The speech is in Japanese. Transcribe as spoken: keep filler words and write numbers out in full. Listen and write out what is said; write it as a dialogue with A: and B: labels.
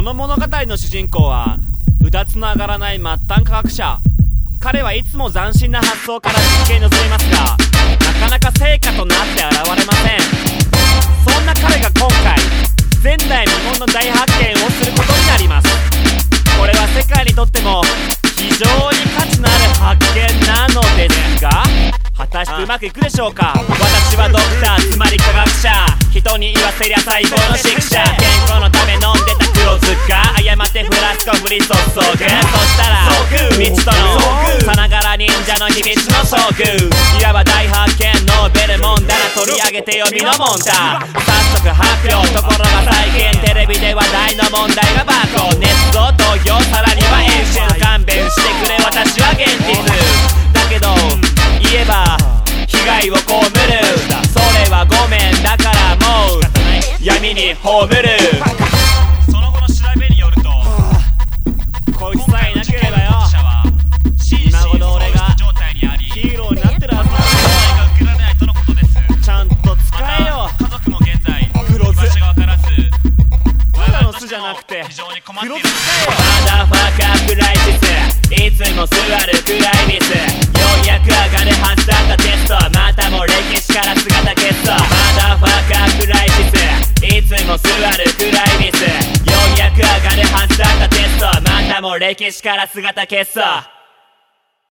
A: の物語の主人公はうだつの上がらない末端科学者。彼はいつも斬新な発想から実験に臨みますが、なかなか成果となって現れません。そんな彼が今回前代未聞の大発見をすることになります。これは世界にとっても非常に価値のある発見なのですが、果たしてうまくいくでしょうか。私はドクター、つまり科学者。人に言わせりゃ最高のシクシャ。健康のため飲んでた黒塚、誤ってフラスコ振り注ぐ。そしたら未知とのさながら忍者の秘密の遭遇。いわば大発見、ノーベル問題な取り上げてよみのもんだ。早速発表、ところが最近テレビで話題の問題がバカ。捏造投票、さらには演習。勘弁してくれ、私は現実だけど言えば被害を被る。それはごめん、だからもう闇に葬る。
B: その後の調べによると、
A: こいつさえいなければよ、今頃俺がヒーローになってるはずだ。
B: が受けられないとのことです。
A: ちゃんと使えよ。
B: 家族も現在
A: 黒酢
B: 居場所が分からず、
A: ただの酢じゃなくて
B: 非常に困っている。
A: 黒酢使えよ。
C: マダファーカークライシス、いつも座るクライミス。ようやく上がるはずだったテスト、またも歴史から姿消す。マダファーカークライシス、いつも座るクライミス。ようやく上がるはずだったテスト、またも歴史から姿消す。